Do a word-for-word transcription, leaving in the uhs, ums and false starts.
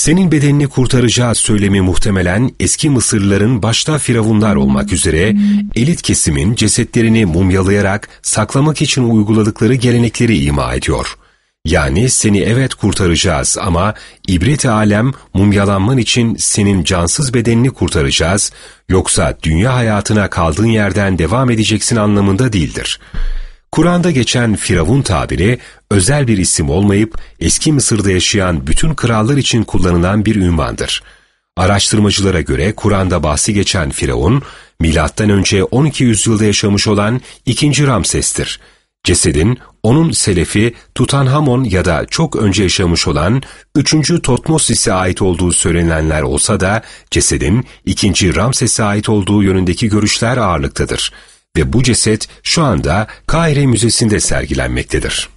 senin bedenini kurtaracağız söylemi muhtemelen eski Mısırlıların başta firavunlar olmak üzere elit kesimin cesetlerini mumyalayarak saklamak için uyguladıkları gelenekleri ima ediyor. Yani seni evet kurtaracağız ama ibret-i alem mumyalanman için senin cansız bedenini kurtaracağız, yoksa dünya hayatına kaldığın yerden devam edeceksin anlamında değildir. Kur'an'da geçen Firavun tabiri özel bir isim olmayıp eski Mısır'da yaşayan bütün krallar için kullanılan bir ünvandır. Araştırmacılara göre Kur'an'da bahsi geçen Firavun, milattan önce on iki yüzyılda yaşamış olan ikinci Ramses'tir. Cesedin onun selefi Tutanhamon ya da çok önce yaşamış olan üçüncü Tutmosis'e ait olduğu söylenenler olsa da cesedin ikinci Ramses'e ait olduğu yönündeki görüşler ağırlıktadır. Ve bu ceset şu anda Kahire Müzesi'nde sergilenmektedir.